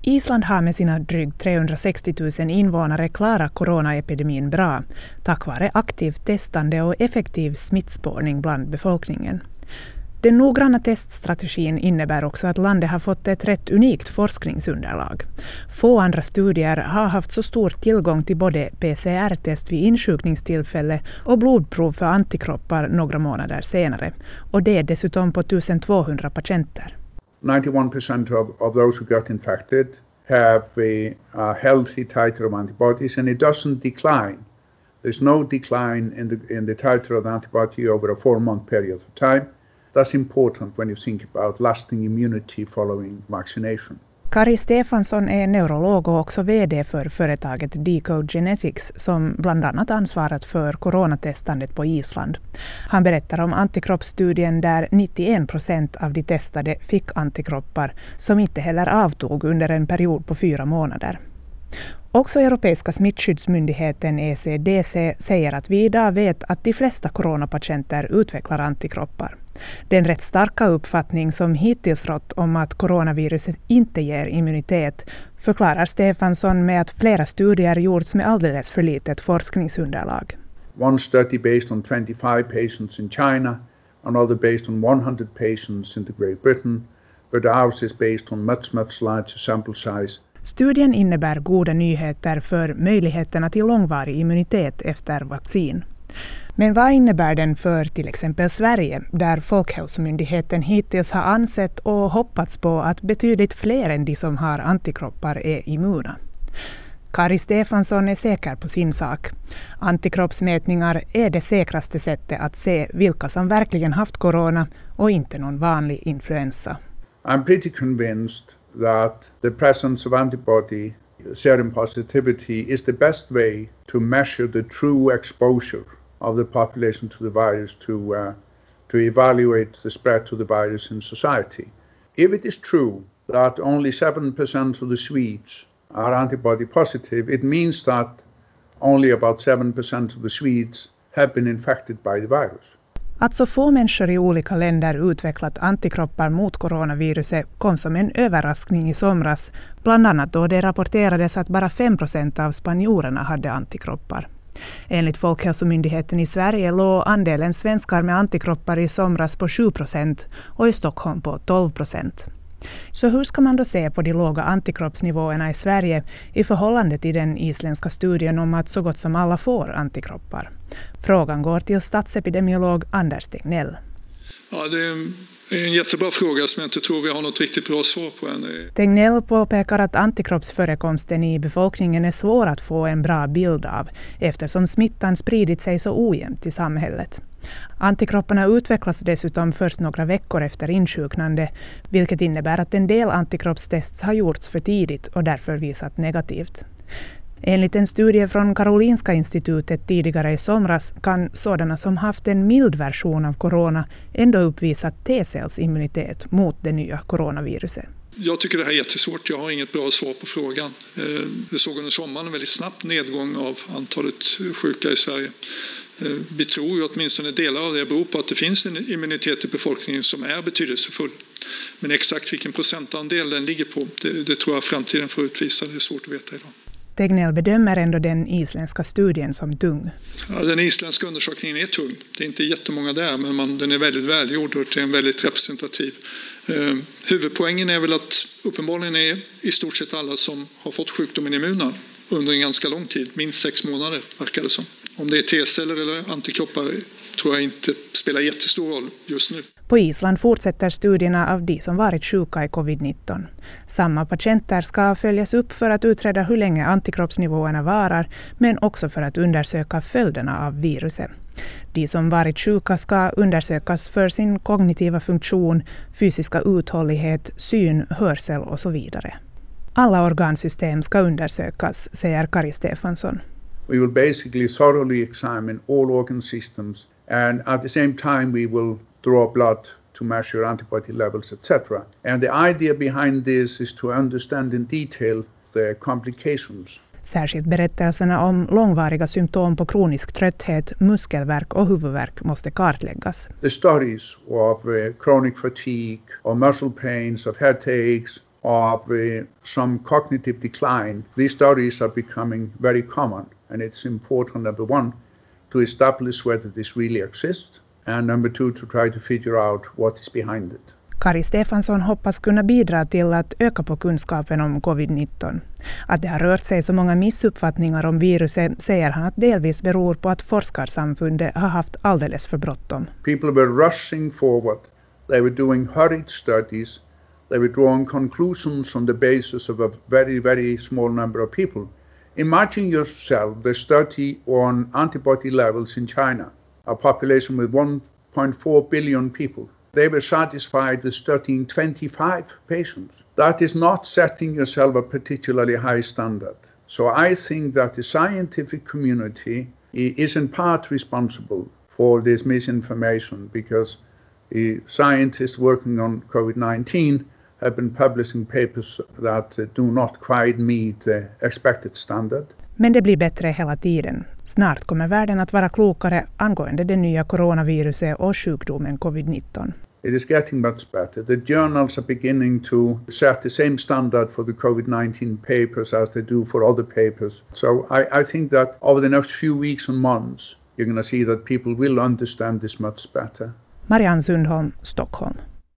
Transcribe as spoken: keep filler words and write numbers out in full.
Island har med sina drygt trehundrasextio tusen invånare klarat coronaepidemin bra, tack vare aktivt testande och effektiv smittspårning bland befolkningen. Den noggranna teststrategin innebär också att landet har fått ett rätt unikt forskningsunderlag. Få andra studier har haft så stor tillgång till både P C R-test vid insjukningstillfälle och blodprov för antikroppar några månader senare. Och det är dessutom på twelve-hundred patienter. ninety-one percent of, of those who got infected have a, a healthy titer of antibodies, and it doesn't decline. There's no decline in the, in the titer of the antibody over a four-month period of time. That's important when you think about lasting immunity following vaccination. Kari Stefansson är neurolog och också vd för företaget Decode Genetics som bland annat ansvarat för coronatestandet på Island. Han berättar om antikroppsstudien där nittioen procent av de testade fick antikroppar som inte heller avtog under en period på fyra månader. Också Europeiska smittskyddsmyndigheten E C D C säger att vi idag vet att de flesta coronapatienter utvecklar antikroppar. Den rätt starka uppfattning som hittills rått om att coronaviruset inte ger immunitet förklarar Stefansson med att flera studier gjorts med alldeles för litet forskningsunderlag. One study based on twenty-five patients in China, another based on one hundred patients in the Great Britain, but ours is based on much, much larger sample size. Studien innebär goda nyheter för möjligheterna till långvarig immunitet efter vaccin. Men vad innebär den för till exempel Sverige, där Folkhälsomyndigheten hittills har ansett och hoppats på att betydligt fler än de som har antikroppar är immuna? Kari Stefansson är säker på sin sak. Antikroppsmätningar är det säkraste sättet att se vilka som verkligen haft corona och inte någon vanlig influensa. I'm pretty convinced that the presence of antibody serum positivity is the best way to measure the true exposure of the population to the virus, to uh, to evaluate the spread to the virus in society. If it is true that only seven percent of the Swedes are antibody positive, it means that only about seven percent of the Swedes have been infected by the virus. Att så få människor i olika länder utvecklat antikroppar mot coronaviruset kom som en överraskning i somras, bland annat då det rapporterades att bara fem procent av spanjorerna hade antikroppar. Enligt Folkhälsomyndigheten i Sverige låg andelen svenskar med antikroppar i somras på sju procent och i Stockholm på tolv procent. Så hur ska man då se på de låga antikroppsnivåerna i Sverige i förhållande till den isländska studien om att så gott som alla får antikroppar? Frågan går till statsepidemiolog Anders Tegnell. Ja, det är en jättebra fråga som jag inte tror vi har något riktigt bra svar på än. Tegnell påpekar att antikroppsförekomsten i befolkningen är svår att få en bra bild av eftersom smittan spridit sig så ojämnt i samhället. Antikropparna utvecklas dessutom först några veckor efter insjuknande, vilket innebär att en del antikroppstests har gjorts för tidigt och därför visat negativt. Enligt en studie från Karolinska institutet tidigare i somras kan sådana som haft en mild version av corona ändå uppvisa T-cellsimmunitet mot det nya coronaviruset. Jag tycker det här är jättesvårt. Jag har inget bra svar på frågan. Vi såg under sommaren en väldigt snabb nedgång av antalet sjuka i Sverige. Vi tror ju åtminstone delar av det beror på att det finns en immunitet i befolkningen som är betydelsefull. Men exakt vilken procentandel den ligger på, det, det tror jag framtiden får utvisa. Det är svårt att veta idag. Tegnell bedömer ändå den isländska studien som tung. Ja, den isländska undersökningen är tung. Det är inte jättemånga där, men man, den är väldigt välgjord och det är en väldigt representativ. Eh, huvudpoängen är väl att uppenbarligen är i stort sett alla som har fått sjukdomen immuna under en ganska lång tid, minst sex månader verkar det som. Om det är T-celler eller antikroppar tror jag inte spelar jättestor roll just nu. På Island fortsätter studierna av de som varit sjuka i covid nitton. Samma patienter ska följas upp för att utreda hur länge antikroppsnivåerna varar, men också för att undersöka följderna av viruset. De som varit sjuka ska undersökas för sin kognitiva funktion, fysiska uthållighet, syn, hörsel och så vidare. Alla organsystem ska undersökas, säger Kari Stefansson. We will basically thoroughly examine all organ systems, and at the same time we will draw blood to measure antibody levels, et cetera. And the idea behind this is to understand in detail the complications. Särskilt berättelserna om långvariga symptom på kronisk trötthet, muskelvärk och huvudvärk måste kartläggas. The studies of uh, chronic fatigue, of muscle pains, of headaches, of uh, some cognitive decline. These studies are becoming very common, and it's important, number one, to establish whether this really exists, and number two, to try to figure out what is behind it. Kari Stefansson hoppas kunna bidra till att öka på kunskapen om covid nitton. Att det har rört sig så många missuppfattningar om viruset säger han att delvis beror på att forskarsamfundet har haft alldeles för bråttom. People were rushing forward. They were doing hurried studies. They were drawing conclusions on the basis of a very, very small number of people. Imagine yourself the study on antibody levels in China, a population with one point four billion people. They were satisfied with studying twenty-five patients. That is not setting yourself a particularly high standard. So I think that the scientific community is in part responsible for this misinformation, because the scientists working on covid nineteen have been publishing papers that do not quite meet the expected standard. Men det blir bättre hela tiden. Snart kommer världen att vara klokare angående det nya coronaviruset och sjukdomen covid nitton. It is getting much better. The journals are beginning to set the same standard for the covid nineteen papers as they do for other papers. So I, I think that over the next few weeks and months, you're going to see that people will understand this much better. Marianne Sundholm, Stockholm.